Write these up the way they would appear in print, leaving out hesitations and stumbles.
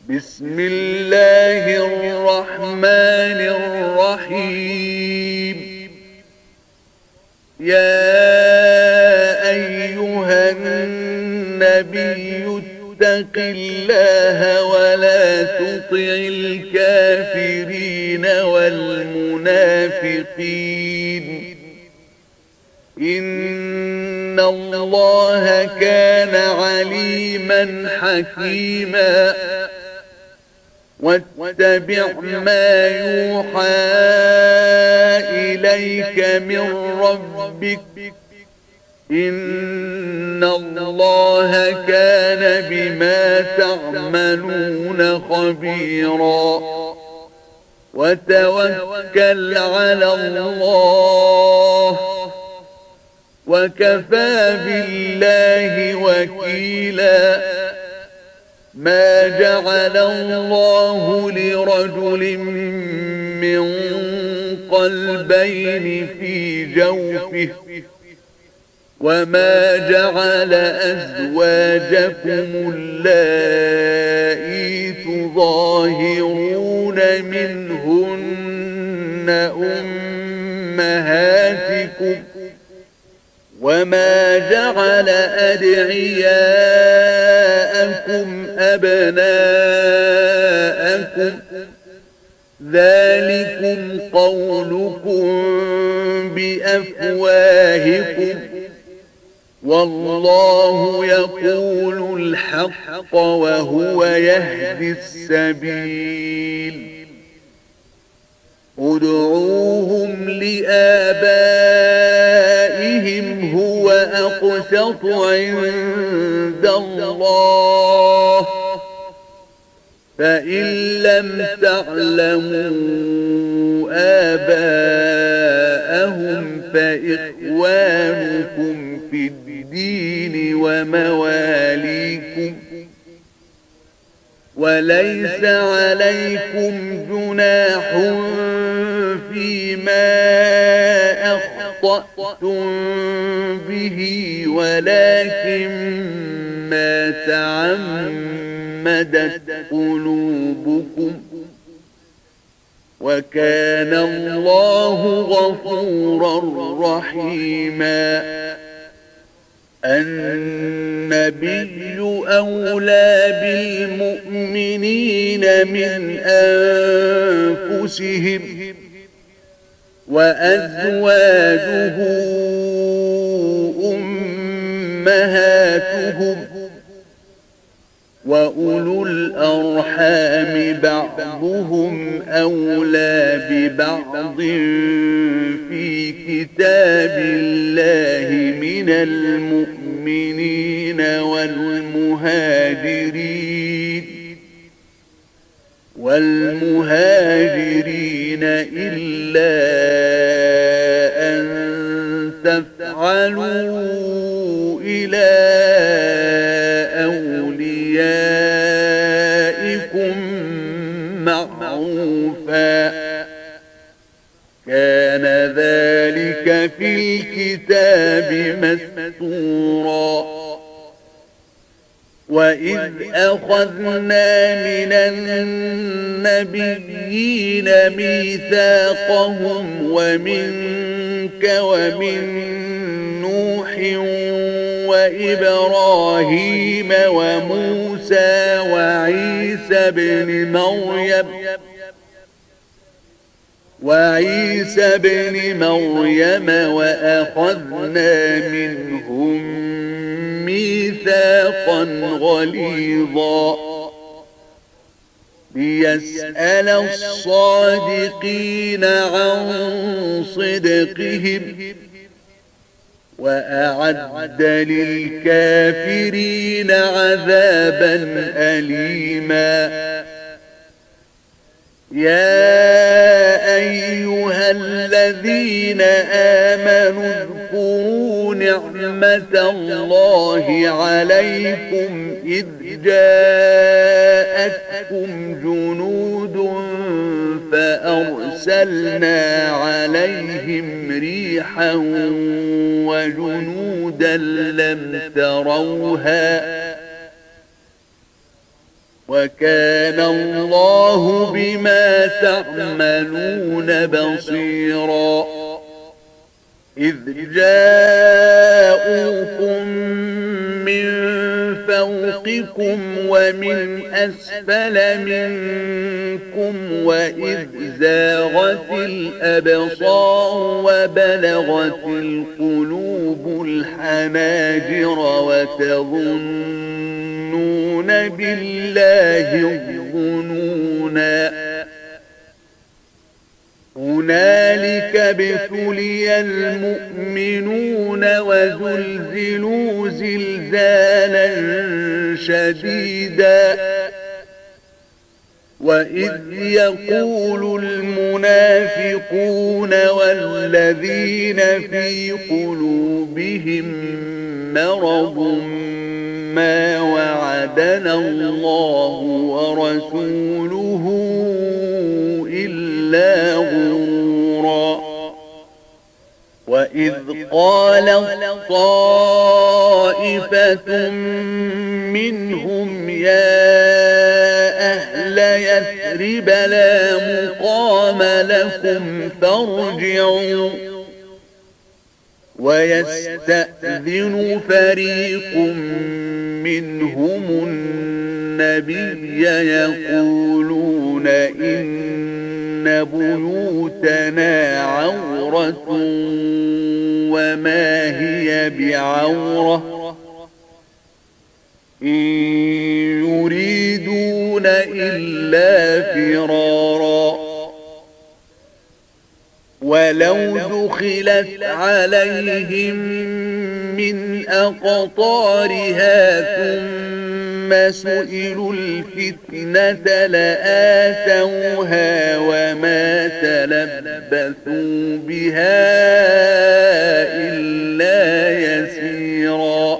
بسم الله الرحمن الرحيم. يا أيها النبي اتق الله ولا تطع الكافرين والمنافقين، إن الله كان عليما حكيما. واتبع ما يوحى إليك من ربك، إن الله كان بما تعملون خبيرا. وتوكل على الله، وكفى بالله وكيلا. ما جعل الله لرجل من قلبين في جوفه، وما جعل أزواجكم اللائي تظاهرون منهن أمهاتكم، وما جعل أدعياءكم أبناءكم، ذلكم قولكم بأفواهكم، والله يقول الحق وهو يهدي السبيل. ادعوهم لآبائهم هو أقسط عند الله، فإن لم تعلموا آباءهم فإخوانكم في الدين ومواليكم، وليس عليكم جناح فيما أخطأتم به، ولكن ما تعمدت قلوبكم، وكان الله غفورا رحيما. النبي أولى بالمؤمنين من أنفسهم، وأزواجه أمهاتهم، وأولو الأرحام بعضهم أولى ببعض في كتاب الله من المؤمنين والمهاجرين إلا أن تفعلوا إلى أوليائكم معروفا، كان ذلك في الكتاب مسطورا. وإذ أخذنا من النبيين ميثاقهم ومنك ومن نوح وإبراهيم وموسى وعيسى بن مريم وأخذنا منهم ميثاقا غليظا، ليسأل الصادقين عن صدقهم، وأعد للكافرين عذابا أليما. يا أيها الذين آمنوا اذكروا نعمة الله عليكم إذ جاءتكم جنود فأرسلنا عليهم ريحا وجنودا لم تروها وكان الله بما تعملون بصيرا إذ جاءوكم من فوقكم ومن أسفل منكم وإذ زاغت الأبصار وبلغت القلوب الحناجر وتظنون بالله الظنونا هنالك ابتلي المؤمنون وزلزلوا زلزالا شديدا وإذ يقول المنافقون والذين في قلوبهم مرض ما وعدنا الله ورسوله إلا غرورا وإذ قالت طائفة منهم يا أهل يثرب لا مقام لكم فارجعوا ويستأذن فريق منهم النبي يقولون إن بيوتنا عورة وما هي بعورة إن يريدون إلا فرارا ولو دخلت عليهم من أقطارها ثم سئلوا الفتنة لآتوها وما تلبثوا بها إلا يسيرا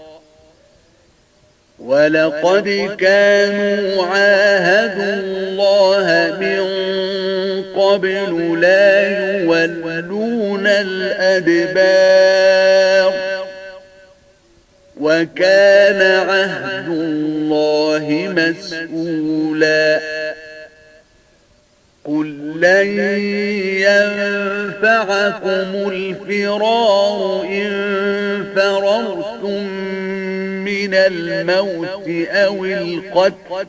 ولقد كانوا عاهدوا الله من قبل لا يولون الأدبار وكان عهد الله مسؤولا قل لن ينفعكم الفرار إن فررتم من الموت أو القتل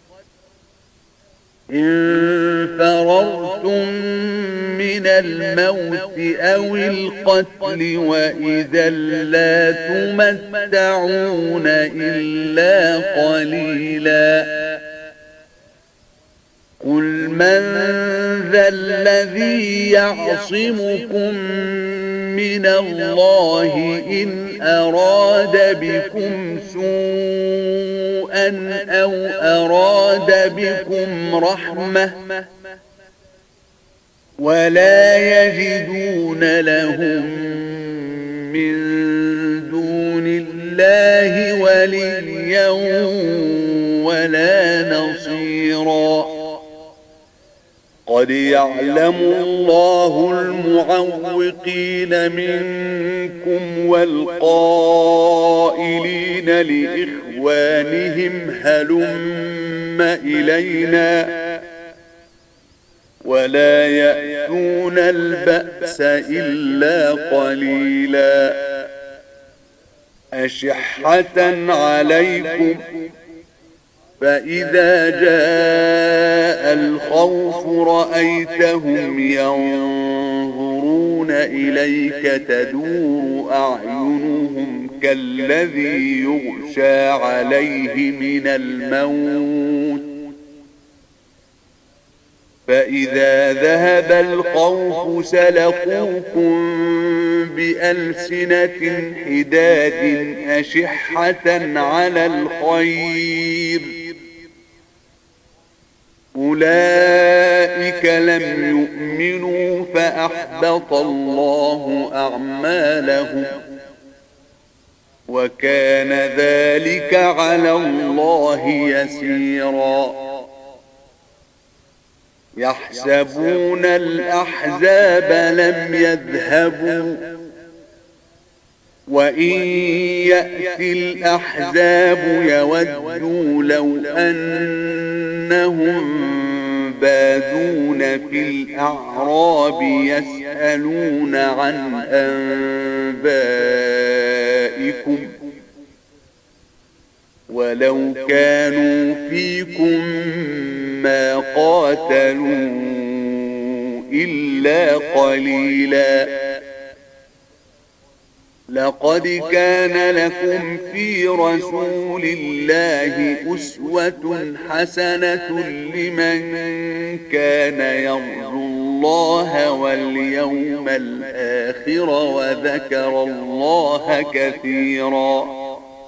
إن فررتم من الموت أو القتل وإذا لا تمتعون إلا قليلا قل من ذا الذي يعصمكم من الله إن أراد بكم سوءا أو أراد بكم رحمة ولا يجدون لهم من دون الله وليا ولا نصيرا قد يعلم الله المعوقين منكم والقائلين لإخوانهم هلم إلينا ولا يأتون البأس إلا قليلا أشحة عليكم فإذا جاء الخوف رأيتهم ينظرون إليك تدور أعينهم كالذي يغشى عليه من الموت فإذا ذهب الخوف سلقوكم بألسنة حداد أشحة على الخير أولئك لم يؤمنوا فأحبط الله أعمالهم وكان ذلك على الله يسيرا يحسبون الأحزاب لم يذهبوا وإن يأتي الأحزاب يودوا لو أنهم بادون في الأعراب يسألون عن أنبائكم ولو كانوا فيكم ما قاتلوا إلا قليلا لقد كان لكم في رسول الله أسوة حسنة لمن كان يرجو الله واليوم الآخر وذكر الله كثيرا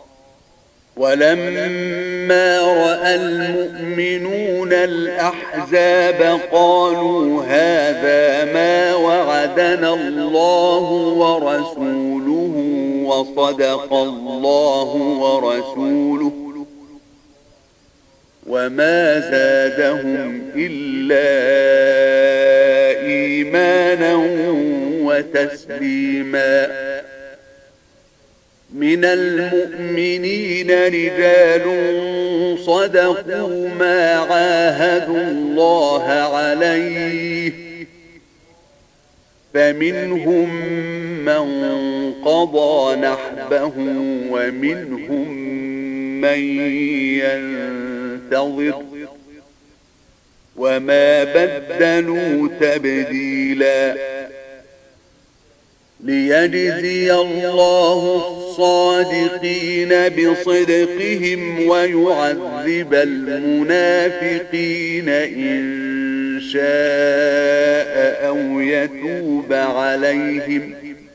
ولما رأى المؤمنون الأحزاب قالوا هذا ما وعدنا الله ورسوله وصدق الله ورسوله وما زادهم إلا إيمانا وتسليما من المؤمنين رجال صدقوا ما عاهدوا الله عليه فمنهم من قضى نحبه ومنهم من ينتظر وما بدلوا تبديلا ليجزي الله الصادقين بصدقهم ويعذب المنافقين إن شاء أو يتوب عليهم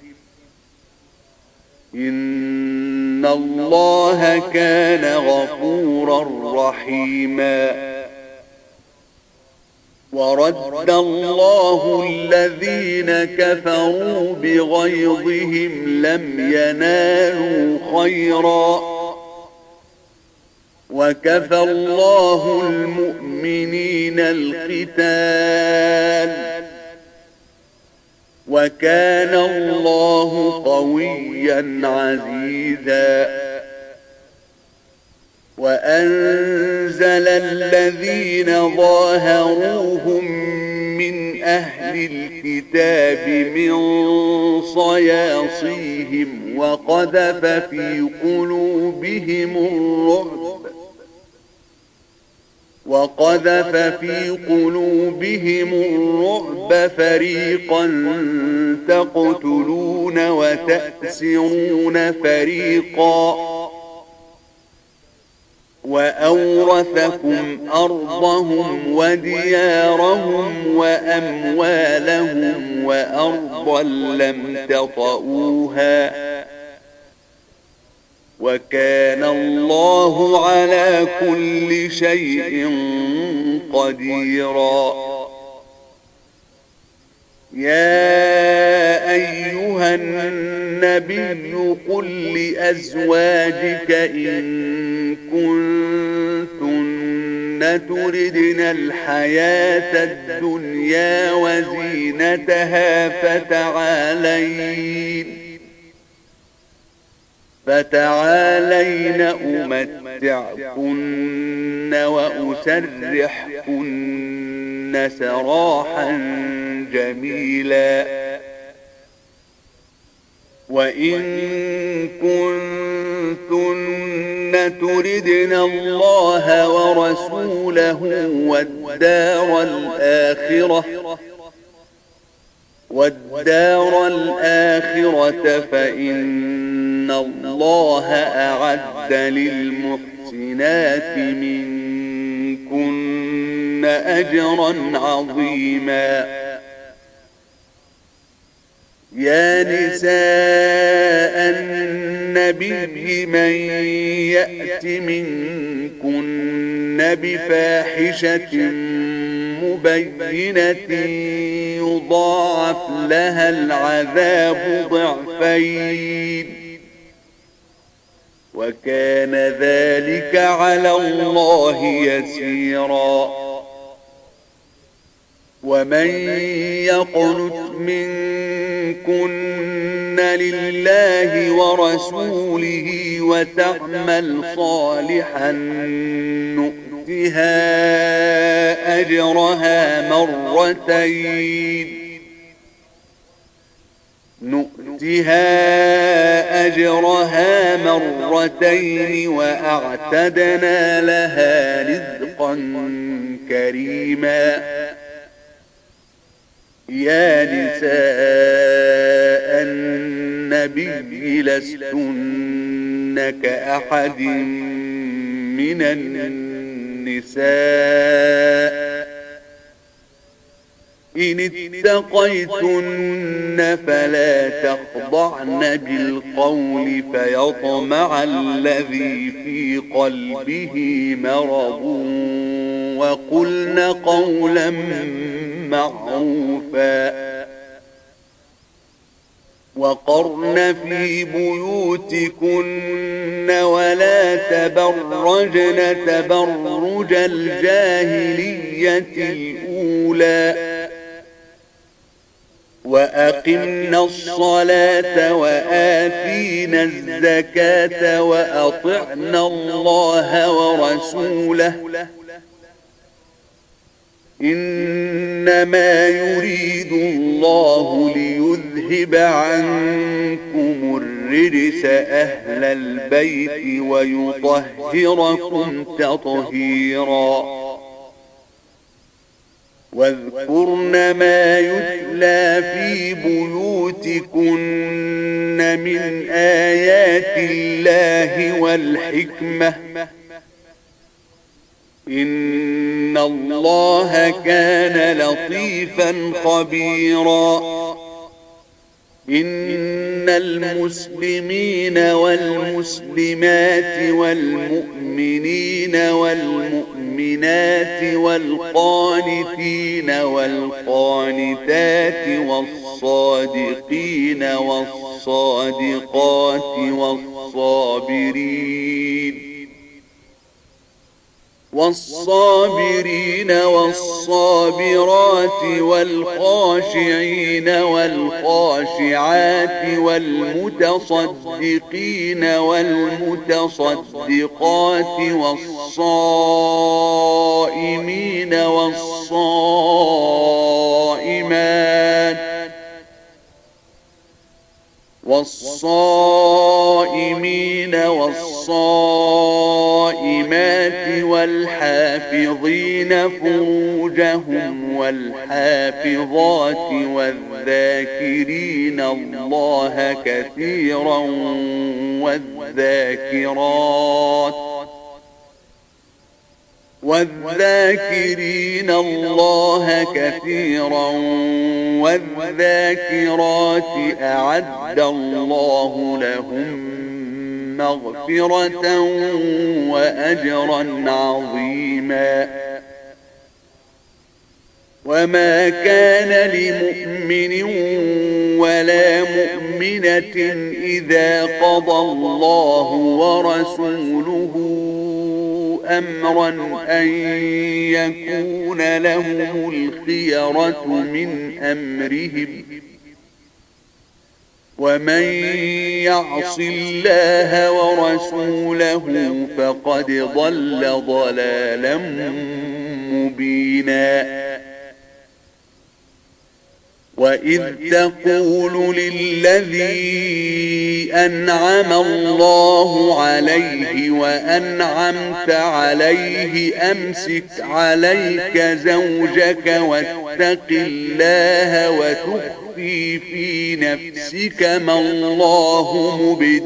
إن الله كان غفورا رحيما ورد الله الذين كفروا بغيظهم لم ينالوا خيرا وكفى الله المؤمنين القتال وكان الله قويا عزيزا وأنزل الذين ظاهروهم من أهل الكتاب من صياصيهم وقذف في قلوبهم الرعب فريقا تقتلون وتأسرون فريقا وأورثكم أرضهم وديارهم وأموالهم وأرضا لم تطئوها وكان الله على كل شيء قديرا يا أيها النبي قل لأزواجك إن كنتن تردن الحياة الدنيا وزينتها فتعالين أمتعكن وأسرحكن سراحا جميلا وإن كنتن تردن الله ورسوله والدار الآخرة فإن الله أعد للمحسنات منكن أجرا عظيما يا نساء النبي من يأت منكن بفاحشة مبينة يضاعف لها العذاب ضعفين وكان ذلك على الله يسيرا ومن يقنت منكن لله ورسوله وتعمل صالحا نؤتها أجرها مرتين وأعتدنا لها رزقا كريما. يا نساء النبي لستن كأحد من النساء إن اتقيتن فلا تخضعن بالقول فيطمع الذي في قلبه مرض وقلن قولا معروفا وقرن في بيوتكن ولا تبرجن تبرج الجاهلية الأولى وأقمنا الصلاة وآتينا الزكاة وأطعنا الله ورسوله إنما يريد الله ليذهب عنكم الرجس أهل البيت ويطهركم تطهيرا. واذكرن ما يتلى في بيوتكن من آيات الله والحكمة إن الله كان لطيفا خبيرا. إن المسلمين والمسلمات والمؤمنين والمؤمنات والقانتين والقانتات والصادقين والصادقات والصابرين والصابرات والخاشعين والخاشعات والمتصدقين والمتصدقات والصائمين والصائمات والحافظين فروجهم والحافظات والذاكرين الله كثيرا والذاكرين الله كثيرا والذاكرات أعد الله لهم مغفرة وأجرا عظيما. وما كان لمؤمن ولا مؤمنة إذا قضى الله ورسوله أمرا أن يكون لهم الخيرة من أمرهم ومن يعص الله ورسوله فقد ضل ضلالا مبينا. وإذ تقول للذي أنعم الله عليه وأنعمت عليه أمسك عليك زوجك واتق الله وتخفي في نفسك ما الله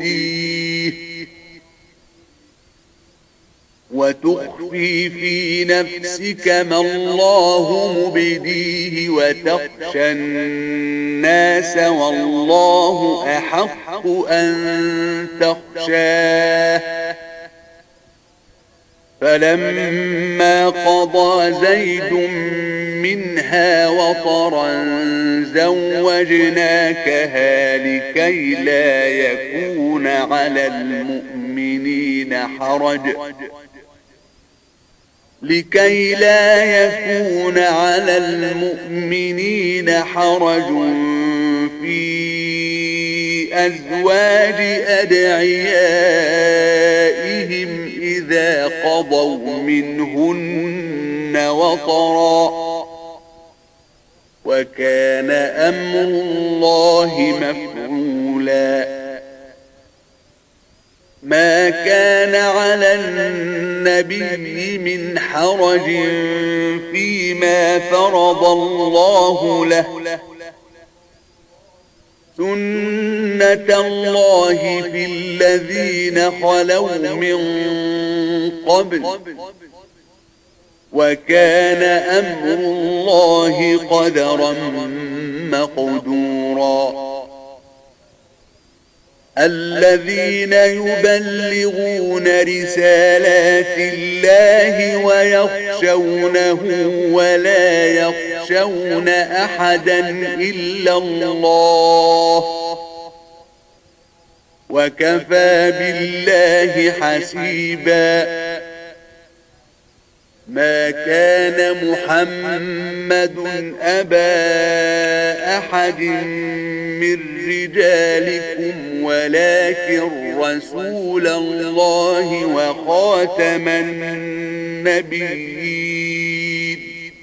مبديه وتخشى الناس والله أحق أن تخشاه. فلما قضى زيد منها وطرا زوجناكها لكي لا يكون على المؤمنين حرج لكي لا يكون على المؤمنين حرج في أزواج أدعيائهم إذا قضوا منهن وطرا وكان أمر الله مفعولا ما كان على النبي من حرج فيما فرض الله له سنة الله في الذين خلوا من قبل وكان أمر الله قدرا مقدورا الذين يبلغون رسالات الله ويخشونه ولا يخشون أحدا إلا الله وكفى بالله حسيبا ما كان محمد أبا أحد من رجالكم ولكن رسول الله وخاتم النبيين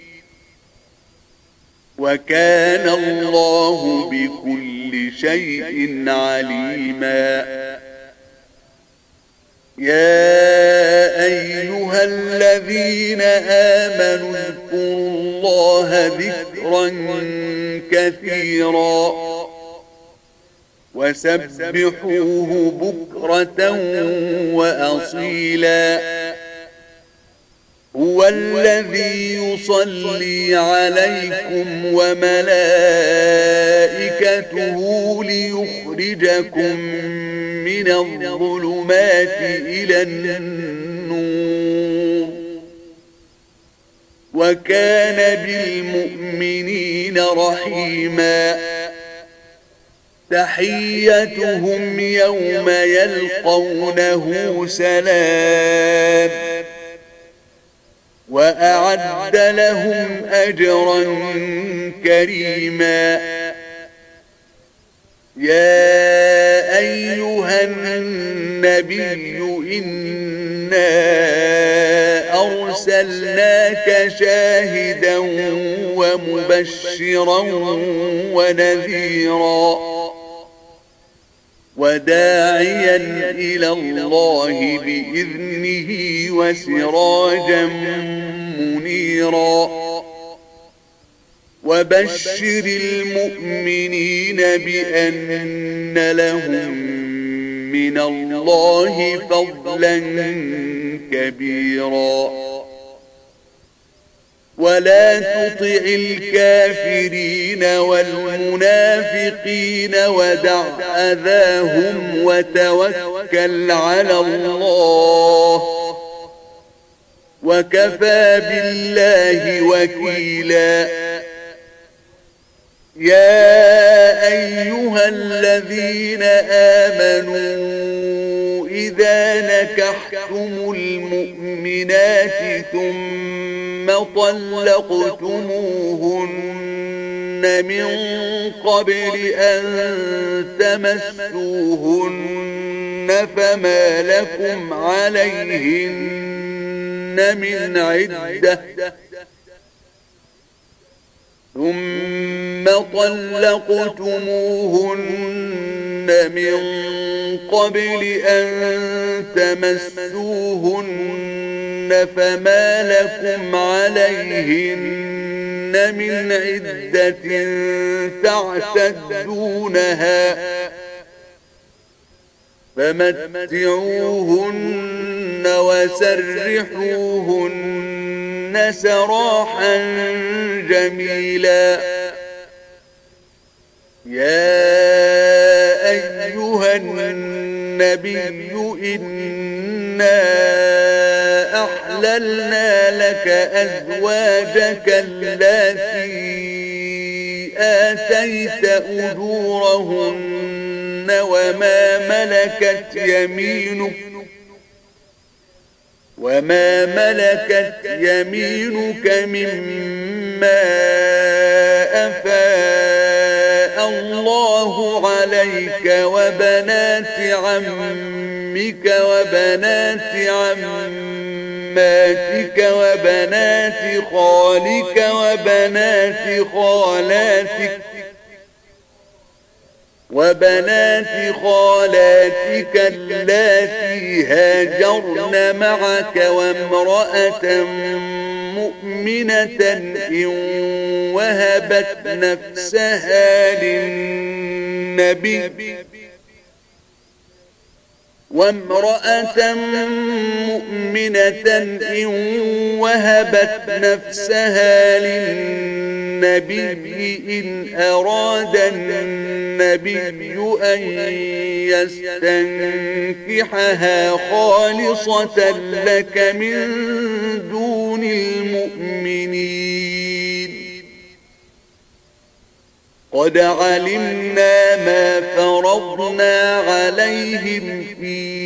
وكان الله بكل شيء عليما يا أيها الذين آمنوا اذكروا الله ذكرا كثيرا وسبحوه بكرة وأصيلا هو الذي يصلي عليكم وملائكته ليخرجكم من الظلمات إلى النور وكان بالمؤمنين رحيما تحيتهم يوم يلقونه سلام وأعد لهم أجرا كريما يا أيها النبي إنا أرسلناك شاهدا ومبشرا ونذيرا وداعيا إلى الله بإذنه وسراجا منيرا وبشر المؤمنين بأن لهم من الله فضلا كبيرا ولا تطع الكافرين والمنافقين ودع أذاهم وتوكل على الله وكفى بالله وكيلا يا أيها الذين آمنوا إذا نكحتم المؤمنات ثم طلقتموهن من قبل أن تمسوهن فما لكم عليهن من عدة ثم طلقتموهن من قبل أن تمسوهن فما لكم عليهن من عدة تعتدونها فمتعوهن وسرحوهن سراحا جميلا يا أيها النبي إنا أحللنا لك أزواجك التي آتيت أجورهن وما ملكت يمينك وما ملكت يمينك مما أفاء الله عليك وبنات عمك وبنات عماتك وبنات خالك وبنات خالاتك اللاتي هاجرن معك وامرأة مؤمنة إن وهبت نفسها للنبي إن أراد النبي أن يستنكحها خالصة لك من دون المؤمنين. قد علمنا ما فرضنا عليهم في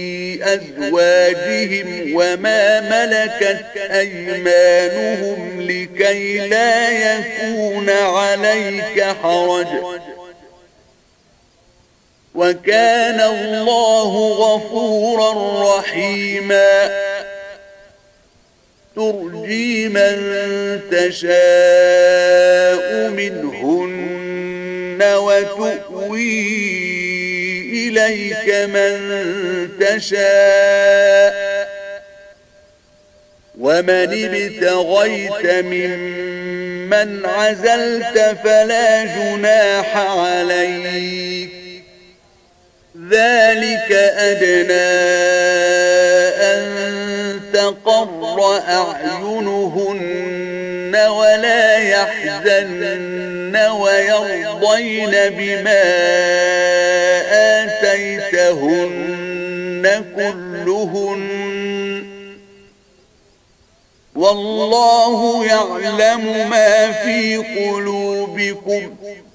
أزواجهم وما ملكت أيمانهم لكي لا يكون عليك حرج، وكان الله غفورا رحيما. ترجي من تشاء منهن وتؤوي إليك من تشاء، ومن ابتغيت ممن عزلت فلا جناح عليك، ذلك أدنى أن تقر أعينهن ولا يحزن ويرضين بما آتيتهن كلهن، والله يعلم ما في قلوبكم،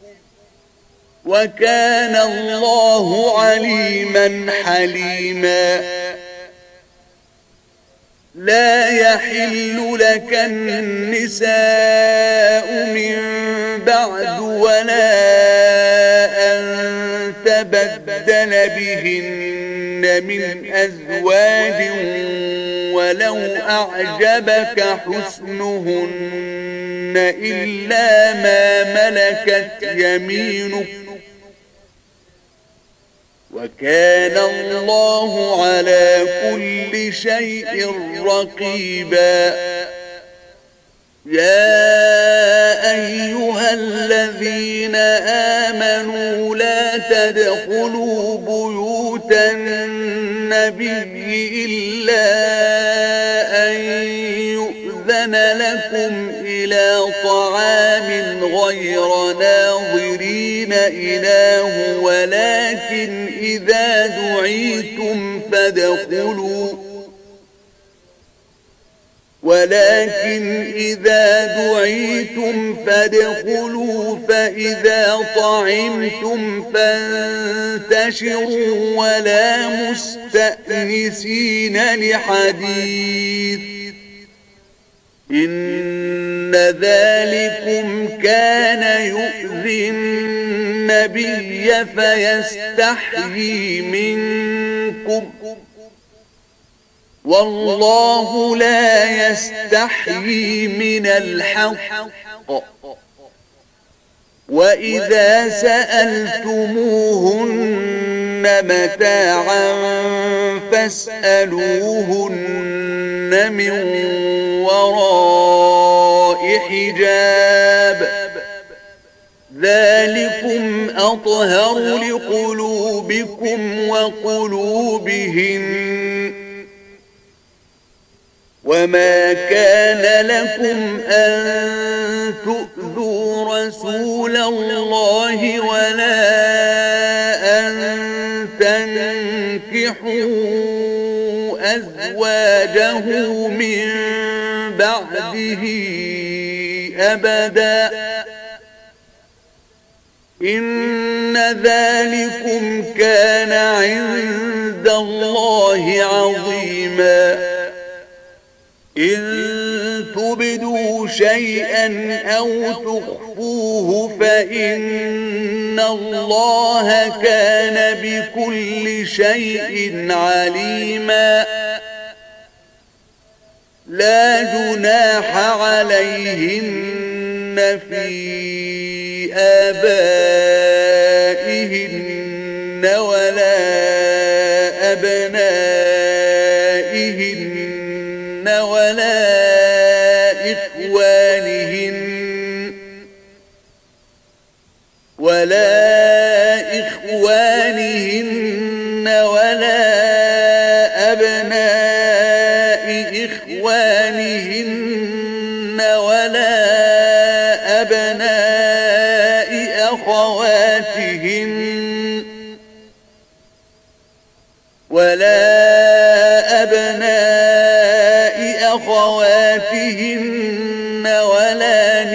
وكان الله عليما حليما. لا يحل لك النساء من بعد ولا أن تبدل بهن من أزواج ولو أعجبك حسنهن إلا ما ملكت يمينك، وكان الله على كل شيء رقيبا. يا أيها الذين آمنوا لا تدخلوا بيوت النبي إلا أن يؤذن لكم إلى طعام غير ناظرين إناه، ولكن إذا دعيتم فادخلوا فإذا طعمتم فانتشروا ولا مستأنسين لحديث، إن ذلكم كان يؤذي النبي فيستحيي منكم، والله لا يستحيي من الحق. وإذا سألتموهن متاعا فاسألوهن من وراء حجاب، ذلكم أطهر لقلوبكم وقلوبهن. وما كان لكم أن تؤذوا رسول الله ولا أن تنكحوا أزواجه من بعده أبدا، إن ذلكم كان عند الله عظيما. إن تبدوا شيئا أو تخفوه فإن الله كان بكل شيء عليما لا جناح عليهن في آبائهن ولا أبنائهن ولا إخوانهن ولا أبناء إخوانهن ولا أبناء أخواتهن ولا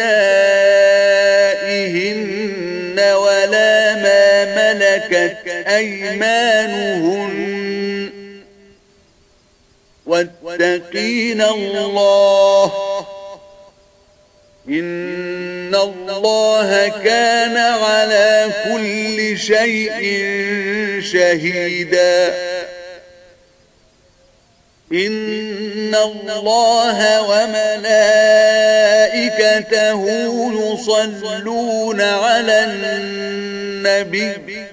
نسائهن ولا ما ملكت أيمانهن واتقين الله إن الله كان على كل شيء شهيدا إن الله وملائكته يصلون على النبي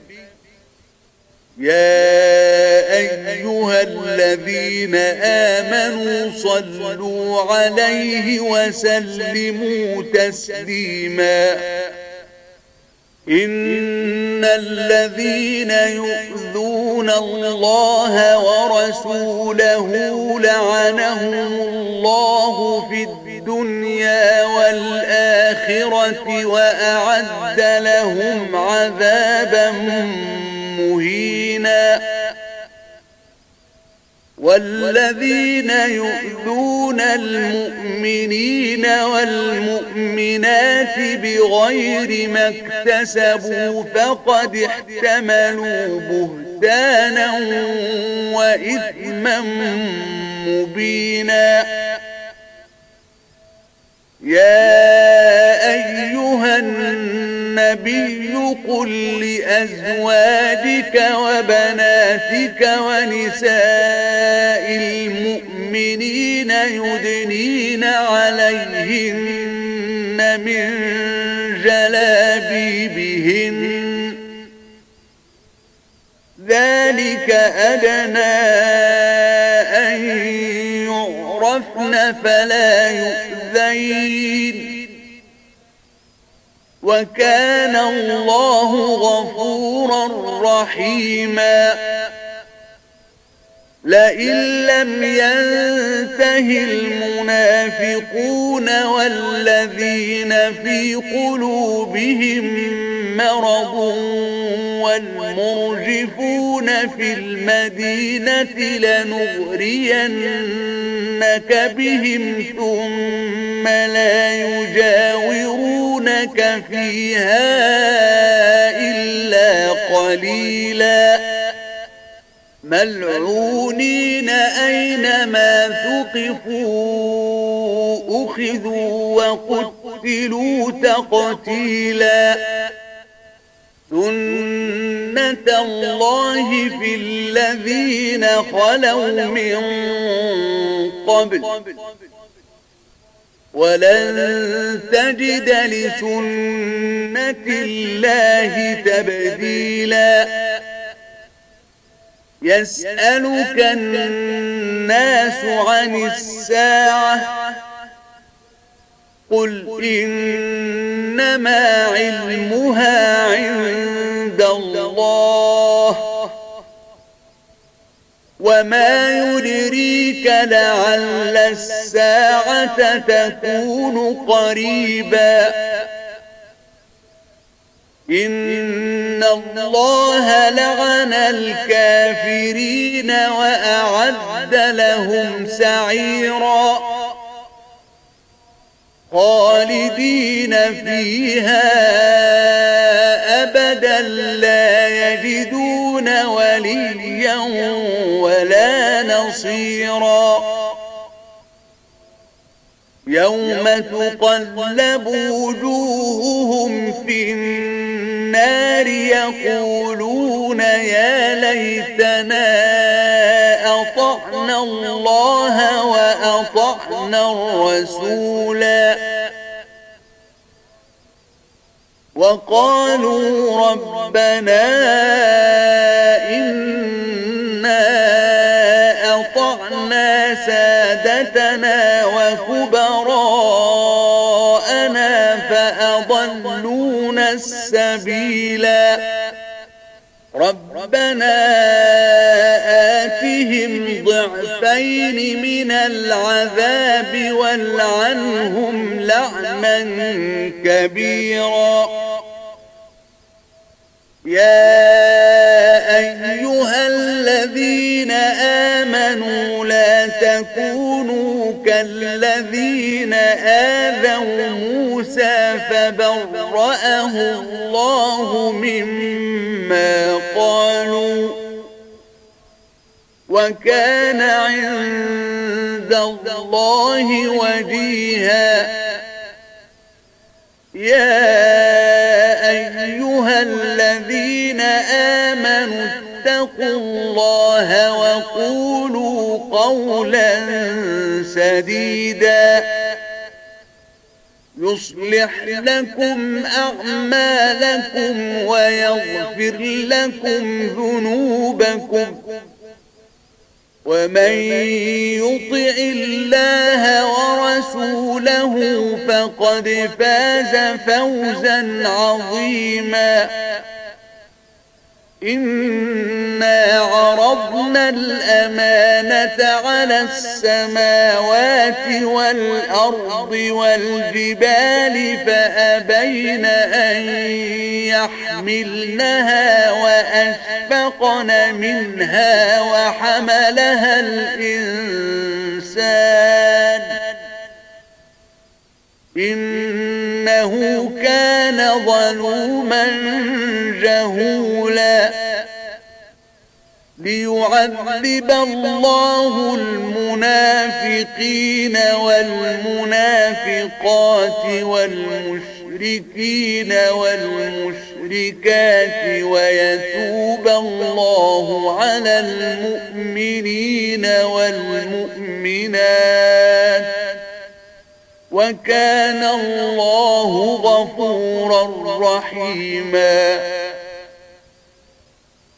يا أيها الذين آمنوا صلوا عليه وسلموا تسليما إن الذين يؤذون الله ورسوله لعنهم الله في الدنيا والآخرة وأعد لهم عذابا مهينا والذين يؤذون المؤمنين والمؤمنات بغير ما اكتسبوا فقد احتملوا بهتانا وإثما مبينا يا أيها النبي قل لأزواجك وبناتك ونساء المؤمنين يدنين عليهن من جلابيبهن ذلك أدنى أن يعرفن فلا يؤذين وكان الله غفورا رحيما لئن لم ينته المنافقون والذين في قلوبهم مرض والمرجفون في المدينة لنغرينك بهم ثم لا يجاورونك فيها إلا قليلا ملعونين أينما ثقفوا أخذوا وقتلوا تقتيلا سنة الله في الذين خلوا من قبل ولن تجد لسنة الله تبديلا يسألك الناس عن الساعة قل إنما علمها عند الله وما يدريك لعل الساعة تكون قريبا إن الله لعن الكافرين وأعد لهم سعيرا خالدين فيها أبدا لا يجدون وليا ولا نصيرا يوم تقلب وجوههم في النار يقولون يا ليتنا أطعنا الله وأطعنا الرسولا وقالوا ربنا إنا أطعنا سادتنا وكبراءنا فأضلونا السبيلا ربنا آتهم ضعفين من العذاب والعنهم لعنا كبيرا يا أيها الذين آمنوا لا تكونوا كالذين آذوا موسى فبرأه الله مما قالوا وكان عند الله وجيها يا أيها الذين آمنوا اتقوا الله وقولوا قولا سديدا يصلح لكم أعمالكم ويغفر لكم ذنوبكم ومن يطع الله ورسوله فقد فاز فوزا عظيما إنا عرضنا الأمانة على السماوات والأرض والجبال فأبين أن يحملنها وأشفقن منها وحملها الإنسان إنه كان ظلوما جهولا ليعذب الله المنافقين والمنافقات والمشركين والمشركات ويتوب الله على المؤمنين والمؤمنات وكان الله غفورا رحيما